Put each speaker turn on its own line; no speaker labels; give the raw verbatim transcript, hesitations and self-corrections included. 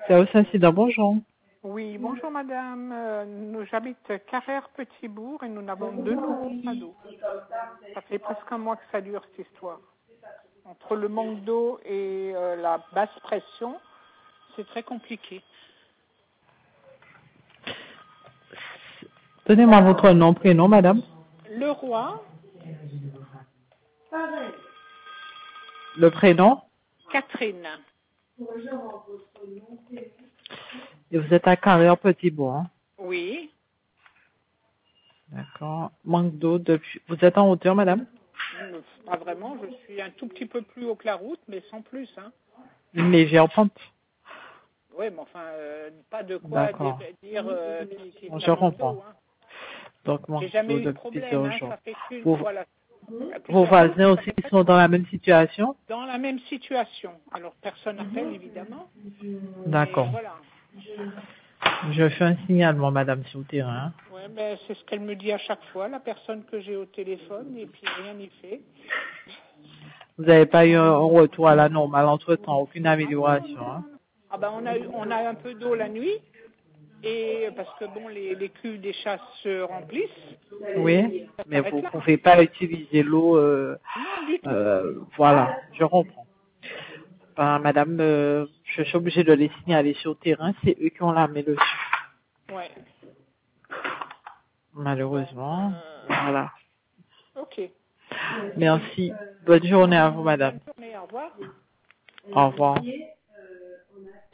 C'est aussi incident, bonjour.
Oui, bonjour madame. Euh, nous j'habite Carrère-Petit-Bourg et nous n'avons deux nouveaux cadeaux. Ça fait presque un mois que ça dure cette histoire. Entre le manque d'eau et euh, la basse pression, c'est très compliqué.
Donnez-moi votre nom, prénom, madame.
Le roi,
Le prénom.
Catherine.
Et vous êtes à Carrère-Petit-Bourg. Hein?
Oui.
D'accord. Manque d'eau depuis... Vous êtes en hauteur, madame?
Euh, Pas vraiment, je suis un tout petit peu plus haut que la route, mais sans plus. Hein.
Une légère pente.
Oui, mais enfin, euh, pas de quoi dire,
D'accord.
dire euh, qu'il qu'il
Bon,
y a
je
manque
comprends.
d'eau. Hein.
Donc,
J'ai
manque
jamais
d'eau
eu de
depuis
problème,
plusieurs
hein.
jours.
Ça fait qu'une
Vos,
fois la...
vos
plusieurs jours,
voisins
ça
aussi
fait presque
sont dans la même situation?
dans la même situation. Alors personne n'appelle évidemment.
D'accord.
Mais voilà.
Je fais un signalement, madame, sur le terrain.
Ouais, ben c'est ce qu'elle me dit à chaque fois, la personne que j'ai au téléphone, et puis rien n'y fait.
Vous n'avez pas eu un retour à la normale entre-temps, aucune
Ah non, non,
amélioration.
non,
Hein?
non. Ah ben on a eu, on a un peu d'eau la nuit, et parce que bon les, les cuves des chasses se remplissent,
Oui,
ça
mais vous
s'arrête
ne
là.
pouvez pas utiliser l'eau. Euh,
Non du tout.
euh, voilà, je comprends. Ben, madame, euh, je suis obligée de les signaler sur le terrain, c'est eux qui ont la main dessus.
Ouais.
Malheureusement,
Euh,
voilà.
ok.
Merci. Bonne journée à vous, madame.
Bonne journée, au revoir.
Au revoir.